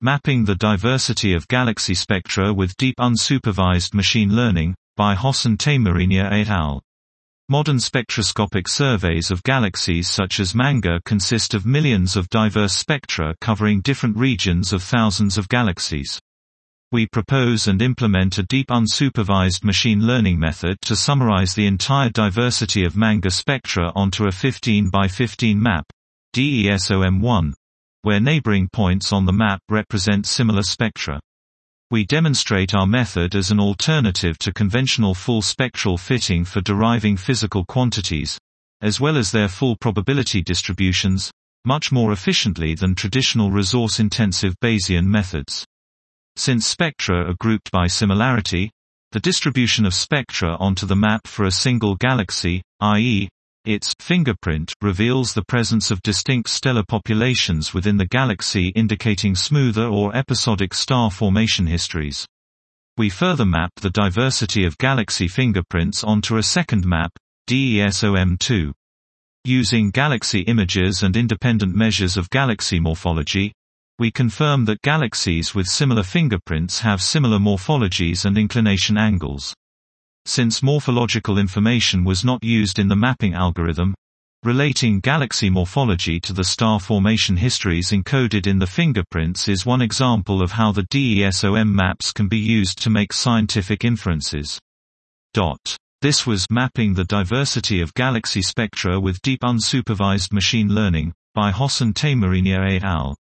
Mapping the Diversity of Galaxy Spectra with Deep Unsupervised Machine Learning, by Hossein Teymourania et al. Modern spectroscopic surveys of galaxies such as MaNGA consist of millions of diverse spectra covering different regions of thousands of galaxies. We propose and implement a deep unsupervised machine learning method to summarize the entire diversity of MaNGA spectra onto a 15 by 15 map, DESOM1, where neighboring points on the map represent similar spectra. We demonstrate our method as an alternative to conventional full spectral fitting for deriving physical quantities, as well as their full probability distributions, much more efficiently than traditional resource-intensive Bayesian methods. Since spectra are grouped by similarity, the distribution of spectra onto the map for a single galaxy, i.e., its fingerprint, reveals the presence of distinct stellar populations within the galaxy, indicating smoother or episodic star formation histories. We further map the diversity of galaxy fingerprints onto a second map, DESOM2. Using galaxy images and independent measures of galaxy morphology, we confirm that galaxies with similar fingerprints have similar morphologies and inclination angles. Since morphological information was not used in the mapping algorithm, relating galaxy morphology to the star formation histories encoded in the fingerprints is one example of how the DESOM maps can be used to make scientific inferences. This was Mapping the Diversity of Galaxy Spectra with Deep Unsupervised Machine Learning, by Hossein Teymourania et al.